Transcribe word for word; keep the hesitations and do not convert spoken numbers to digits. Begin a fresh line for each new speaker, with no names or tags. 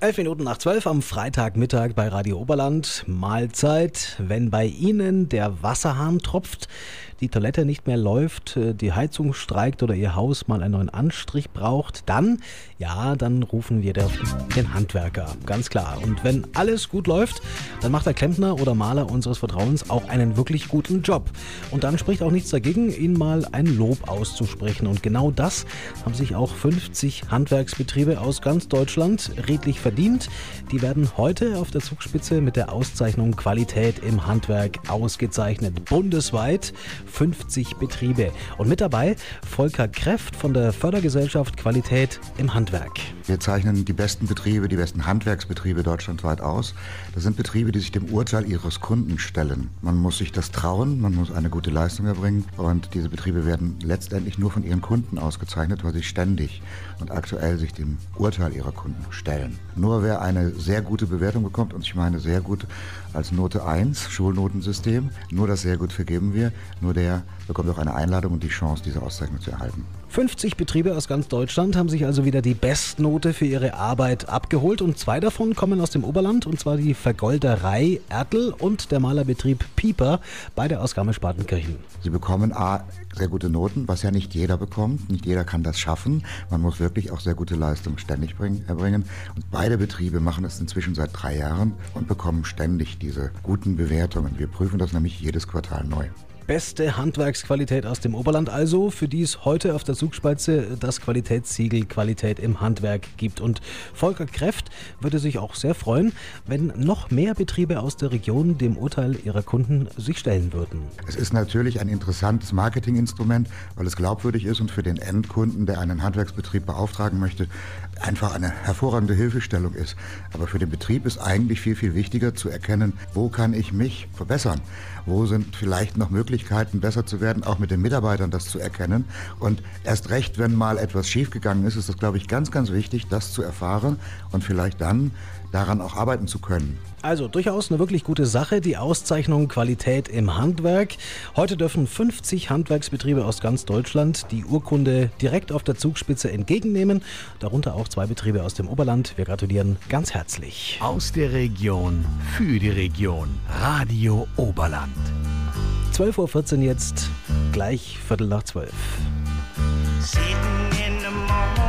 Elf Minuten nach zwölf am Freitagmittag bei Radio Oberland. Mahlzeit. Wenn bei Ihnen der Wasserhahn tropft, die Toilette nicht mehr läuft, die Heizung streikt oder Ihr Haus mal einen neuen Anstrich braucht, dann, ja, dann rufen wir den Handwerker, ganz klar. Und wenn alles gut läuft, dann macht der Klempner oder Maler unseres Vertrauens auch einen wirklich guten Job. Und dann spricht auch nichts dagegen, Ihnen mal ein Lob auszusprechen. Und genau das haben sich auch fünfzig Handwerksbetriebe aus ganz Deutschland redlich verdient. Die werden heute auf der Zugspitze mit der Auszeichnung Qualität im Handwerk ausgezeichnet. Bundesweit fünfzig Betriebe. Und mit dabei Volker Kreft von der Fördergesellschaft Qualität im Handwerk.
Wir zeichnen die besten Betriebe, die besten Handwerksbetriebe deutschlandweit aus. Das sind Betriebe, die sich dem Urteil ihres Kunden stellen. Man muss sich das trauen, man muss eine gute Leistung erbringen. Und diese Betriebe werden letztendlich nur von ihren Kunden ausgezeichnet, weil sie ständig und aktuell sich dem Urteil ihrer Kunden stellen. Nur wer eine sehr gute Bewertung bekommt, und ich meine sehr gut als Note eins, Schulnotensystem, nur das sehr gut vergeben wir, nur der bekommt auch eine Einladung und die Chance, diese Auszeichnung zu erhalten.
fünfzig Betriebe aus ganz Deutschland haben sich also wieder die Bestnote für ihre Arbeit abgeholt und zwei davon kommen aus dem Oberland, und zwar die Vergolderei Ertl und der Malerbetrieb Pieper, beide aus Garmisch-Partenkirchen.
Sie bekommen A, sehr gute Noten, was ja nicht jeder bekommt. Nicht jeder kann das schaffen. Man muss wirklich auch sehr gute Leistungen ständig bring, erbringen. Und beide Betriebe machen es inzwischen seit drei Jahren und bekommen ständig diese guten Bewertungen. Wir prüfen das nämlich jedes Quartal neu.
Beste Handwerksqualität aus dem Oberland also, für die es heute auf der Zugspitze das Qualitätssiegel Qualität im Handwerk gibt. Und Volker Kreft würde sich auch sehr freuen, wenn noch mehr Betriebe aus der Region dem Urteil ihrer Kunden sich stellen würden.
Es ist natürlich ein interessantes Marketinginstrument, weil es glaubwürdig ist und für den Endkunden, der einen Handwerksbetrieb beauftragen möchte, einfach eine hervorragende Hilfestellung ist. Aber für den Betrieb ist eigentlich viel, viel wichtiger zu erkennen, wo kann ich mich verbessern? Wo sind vielleicht noch Möglichkeiten, besser zu werden, auch mit den Mitarbeitern das zu erkennen. Und erst recht, wenn mal etwas schiefgegangen ist, ist das, glaube ich, ganz, ganz wichtig, das zu erfahren und vielleicht dann daran auch arbeiten zu können.
Also durchaus eine wirklich gute Sache, die Auszeichnung Qualität im Handwerk. Heute dürfen fünfzig Handwerksbetriebe aus ganz Deutschland die Urkunde direkt auf der Zugspitze entgegennehmen, darunter auch zwei Betriebe aus dem Oberland. Wir gratulieren ganz herzlich.
Aus der Region, für die Region, Radio Oberland.
zwölf Uhr vierzehn jetzt, gleich Viertel nach zwölf.
Sitting in the morning.